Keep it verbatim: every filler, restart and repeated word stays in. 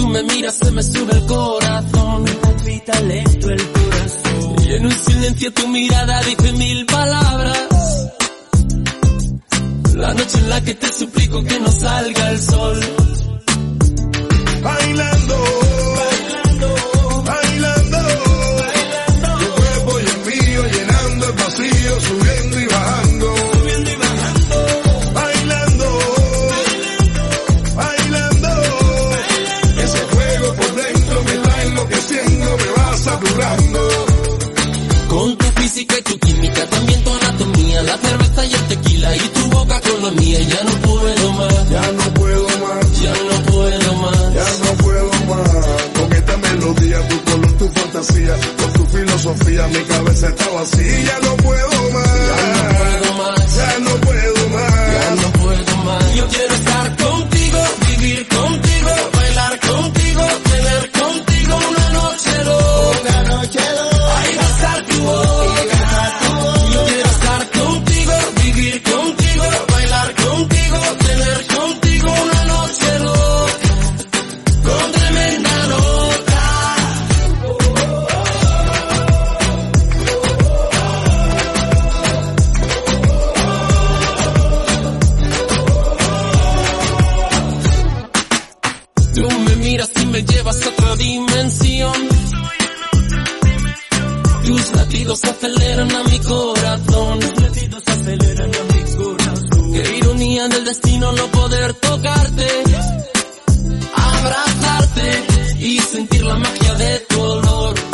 tú me miras se me sube el corazón. Me palpita lento el corazón. Y en un silencio tu mirada dice mil palabras. La noche en la que te suplico que no salga el sol. Bailando, bailando, bailando, bailando. Tu cuerpo y el mío llenando el vacío, subiendo y bajando, subiendo y bajando. Bailando, bailando, bailando, bailando. Ese fuego por dentro me está enloqueciendo, me va saturando. Con tu física y tu química, también tu anatomía, la cerveza y el tequila y tu boca con la mía. Ya no puedo más, ya no puedo más, ya no puedo más, ya no puedo más. Con esta melodía, tu color, tu fantasía, con tu filosofía, mi cabeza está vacía. Ya no puedo más, ya no puedo más, ya no puedo más, ya no puedo más. Yo quiero estar contigo, vivir contigo, bailar contigo, tener contigo una noche loca, una noche loca. Ay, besar tu boca. Yo quiero estar contigo, vivir contigo, bailar contigo, tener contigo una noche loca, con tremenda nota. Tú me miras y me llevas a otra dimensión. Tus latidos aceleran a mi corazón. Tus latidos aceleran a mi corazón. Qué ironía del destino no poder tocarte, abrazarte y sentir la magia de tu olor.